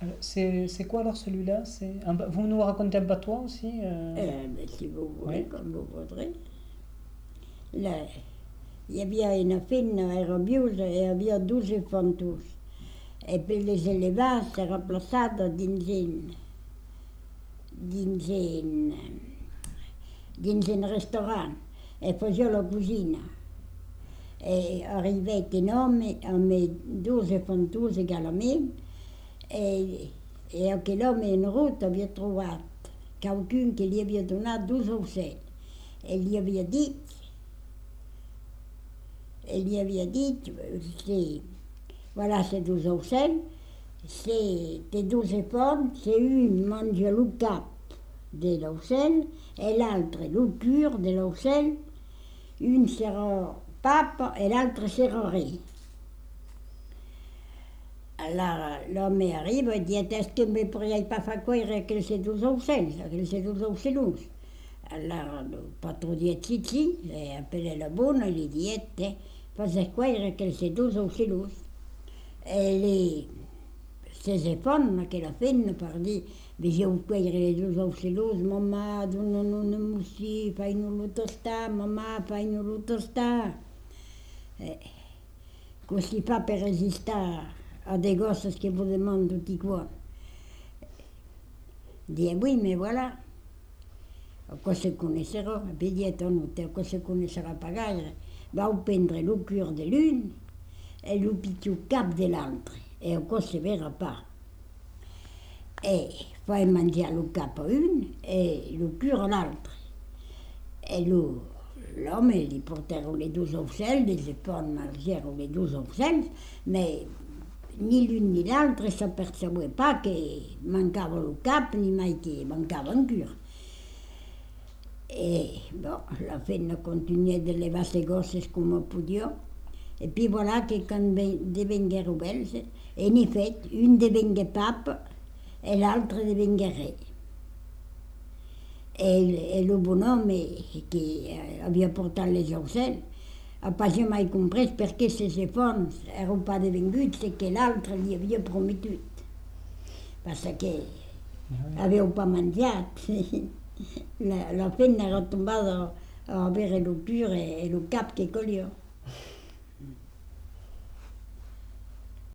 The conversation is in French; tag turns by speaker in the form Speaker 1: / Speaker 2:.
Speaker 1: C'est quoi alors celui-là? Vous nous racontez un patois aussi
Speaker 2: Mais si vous voulez,
Speaker 1: Oui.
Speaker 2: comme vous voudrez. Là, il y avait une fille, era viuda, et havia 12 fontos. E per les elevats era plaçada dins un restaurant e faceva la cucina. E arrivait un home amb 12 fontos egalament e aquell home en route havia trobat qualcun que li havia donat 12 ocells. E li havia dit, sí, voilà ces 12 ocells, c'est tes 12 fonts, c'est un mange el cap de l'ocell e l'altre el cur de l'ocell, un serà papa e l'altre serà rei. Alors l'homme arrive et dit, est-ce que me pourriez pas faire cuire aquells 12 ocells, aquells 12 ocellus? Alors le patron dit, si, e appelé la bonne, li dit, fas cuire aquells 12 ocellus. E ses fonts que la feina per dir, vegeu cuire les 12 ocellus, mamà, dona-nos una mocí, fai-nos-lo tastar, mamà, fai-nos-lo tastar. Così fa per resistere a des gosses qui vous demandent tout y quoi. Dit, oui, mais voilà. Quoi se connaissera, et puis dit, quoi se connaissera pas gaire. Vau prendre le cur de l'une et le petit cap de l'altre, et quoi se verra pas. Et fa manger le cap a une et le cur a l'altre. Et l'homme li portèrent les 12 ocells, les femmes mangèrent les 12 ocells, mais ni l'une ni l'altre ne s'apercevaient pas que mancava le cap, ni mai que mancava un cur. Et bon, la feina continuait de levar ses gosses com podia. Et puis voilà que quand devenguèrent bells, en effet, un devengué pape et l'altre devengué rei. Et le bonhomme qui havia portat les ocells n'a pas jamais compris per què ces fonts eren pas devenguts ce que l'altre li havia prometut. Parce que havia pas menjat. La feina era tombada a veure el cur e el cap que colia.